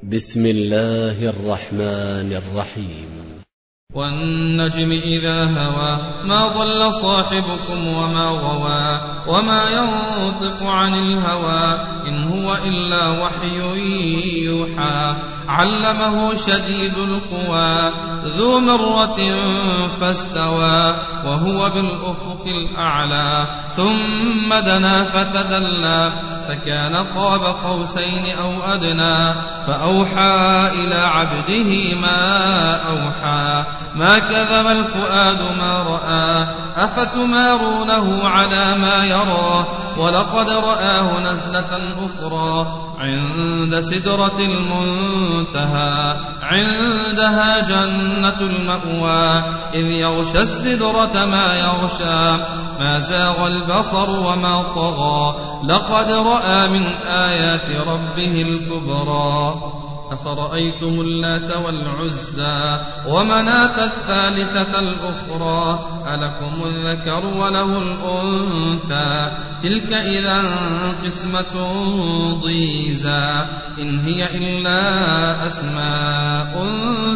بسم الله الرحمن الرحيم. والنجم إذا هوى ما ضل صاحبكم وما غوى وما ينطق عن الهوى إن هو إلا وحي يوحى علمه شديد القوى ذو مرة فاستوى وهو بالأفق الأعلى ثم دنا فتدلى فكان قاب قوسين أو أدنى فأوحى إلى عبده ما أوحى ما كذب الفؤاد ما رأى أفتمارونه على ما يرى ولقد رآه نزلة أخرى عند سدرة المنتهى عندها جنة المأوى إذ يغشى السدرة ما يغشى ما زاغ البصر وما طغى لقد رأى من آيات ربه الكبرى أفرأيتم اللات والعزى ومناة الثالثة الأخرى ألكم الذكر وله الأنثى تلك إذا قسمة ضيزى إن هي إلا أسماء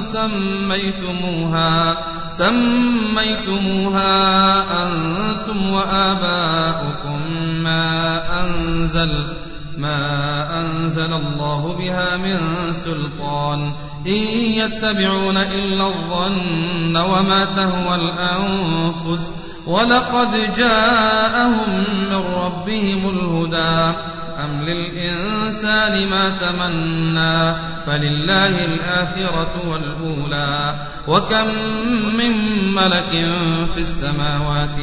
سميتموها أنتم وآباؤكم ما أنزل الله بها من سلطان إن يتبعون إلا الظن وما تهوى الأنفس ولقد جاءهم من ربهم الهدى أم للإنسان ما تمنى فلله الآخرة والأولى وكم من ملك في السماوات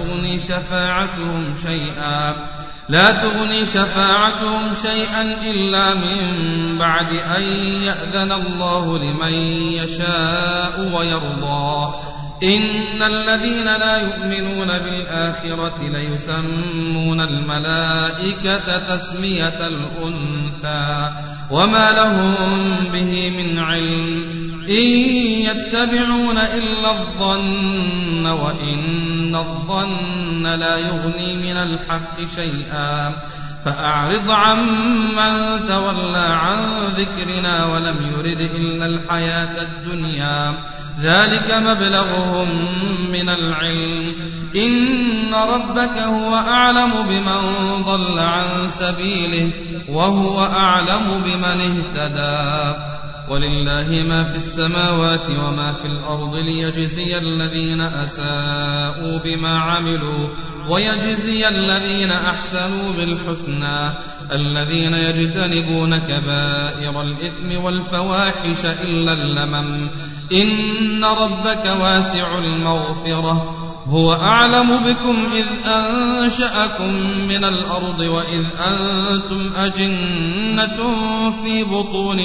لا تغني شفاعتهم شيئا إلا من بعد أن يأذن الله لمن يشاء ويرضى إن الذين لا يؤمنون بالآخرة ليسمون الملائكة تسمية الأنثى وما لهم به من علم إن يتبعون إلا الظن وإن الظن لا يغني من الحق شيئا فأعرض عمن تولى عن ذكرنا ولم يرد إلا الحياة الدنيا ذلك مبلغهم من العلم إن ربك هو أعلم بمن ضل عن سبيله وهو أعلم بمن اهتدى ولله ما في السماوات وما في الأرض ليجزي الذين أساءوا بما عملوا ويجزي الذين أحسنوا بالحسنى الذين يجتنبون كبائر الإثم والفواحش إلا اللمم إن ربك واسع المغفرة هو أعلم بكم إذ أنشأكم من الأرض وإذ أنتم أجنة في بطون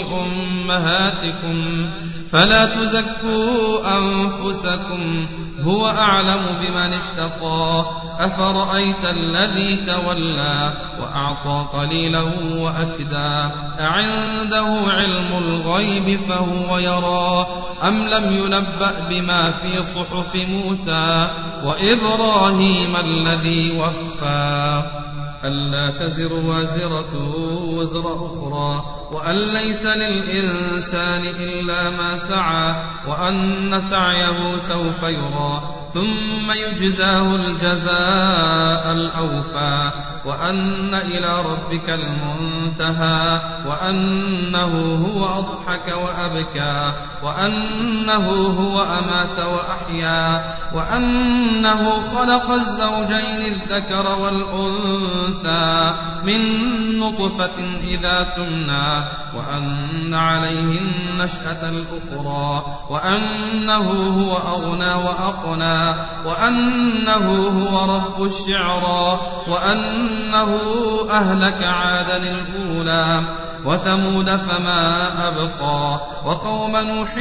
أمهاتكم فلا تزكوا أنفسكم هو أعلم بمن اتقى أفرأيت الذي تولى وأعطى قليلا وأكدى أعنده علم الغيب فهو يرى أم لم ينبأ بما في صحف موسى وإبراهيم الذي وفى ألا تزر وازرة وزر أخرى وأن ليس للإنسان إلا ما سعى وأن سعيه سوف يرى ثم يجزاه الجزاء الأوفى وأن إلى ربك المنتهى وأنه هو أضحك وأبكى وأنه هو أمات وأحيا وأنه خلق الزوجين الذكر والأنثى من نطفة إذا تمنى وأن عليه النشأة الأخرى وأنه هو أغنى وأقنى وأنه هو رب الشعرى وأنه أهلك عادا الأولى وثمود فما أبقى وقوم نوح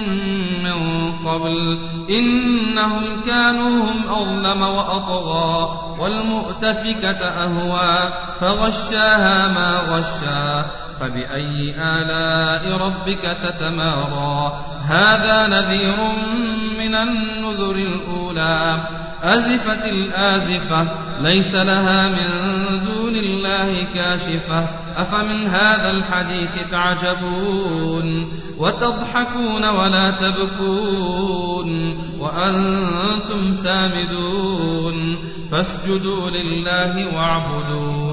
من قبل إنهم كانوا هم أظلم وأطغى والمؤتفكة أهوى فغشاها ما غشا فبأي آلاء ربك تتمارى هذا نذير من النذر الأولى أزفت الآزفة ليس لها من دون الله كاشفة أفمن هذا الحديث تعجبون وتضحكون ولا تبكون وأنتم سامدون فاسجدوا لله واعبدوا